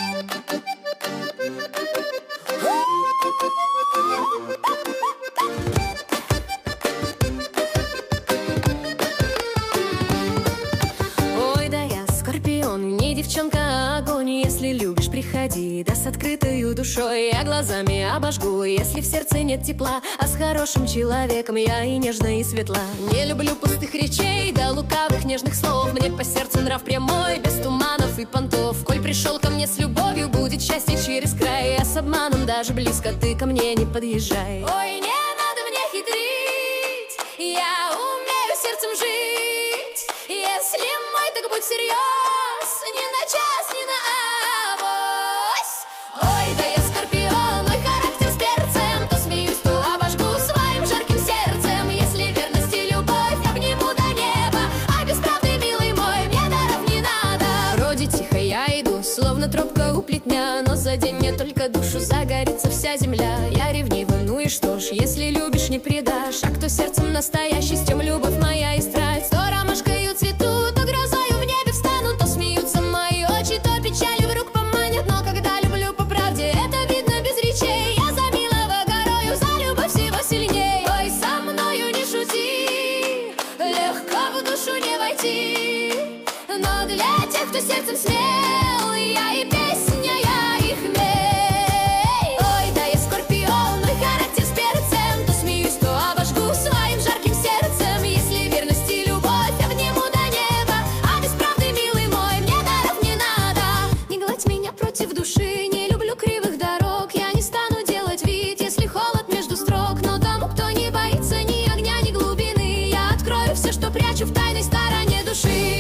Ой, да я скорпион, не девчонка, а огонь. Если любишь, приходи, да с открытою душой. Я глазами обожгу, если в сердце нет тепла. А с хорошим человеком я и нежна, и светла. Не люблю пустых речей, да лукавых нежных слов. Мне по сердцу нрав прямой, без туманов и понтов. Коль пришел ко мне с любовью, будет счастье через край. А с обманом даже близко ты ко мне не подъезжай. Ой, не надо мне хитрить, я умею сердцем жить. Если мой, так будь всерьез, не на час, не на авось. Ой, да я скорпион, мой характер с перцем. То смеюсь, то обожгу своим жарким сердцем. Если верность и любовь, обниму до неба. А без правды, милый мой, мне даров не надо. Вроде тихо я иду, словно тропка у плетня, но за день мне только душу загорится вся земля. Я ревнива, ну и что ж, если любишь, не предашь. А кто сердцем настоящий, с тем любовь моя и страсть. То ромашкою цветут, то грозою в небе встанут. То смеются мои очи, то печалью в рук поманят. Но когда люблю по правде, это видно без речей. Я за милого горою, за любовь всего сильней. Ой, со мною не шути, легко в душу не войти. Но для тех, кто сердцем смел, я и песня, я и хмель. Ой, да я скорпион, мой характер с перцем. То смеюсь, то обожгу своим жарким сердцем. Если верность и любовь, обниму до неба. А без правды, милый мой, мне даров не надо. Не гладь меня против души, не люблю кривых дорог. Я не стану делать вид, если холод между строк. Но тому, кто не боится ни огня, ни глубины, я открою все, что прячу в тайной стороне души.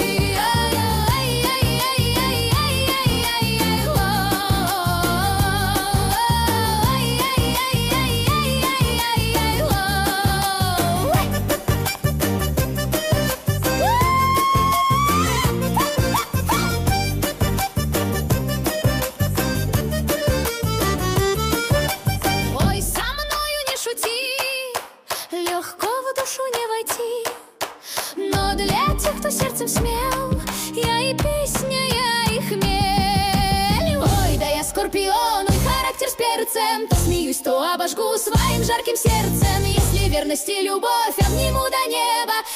Ой, со мною не шути, легко в душу не войти. Но для тех, кто сердцем смел, я и песня, я и хмель. Ой, да я скорпион, мой характер с перцем. То смеюсь, то обожгу своим жарким сердцем. Если верность и любовь, обниму до неба.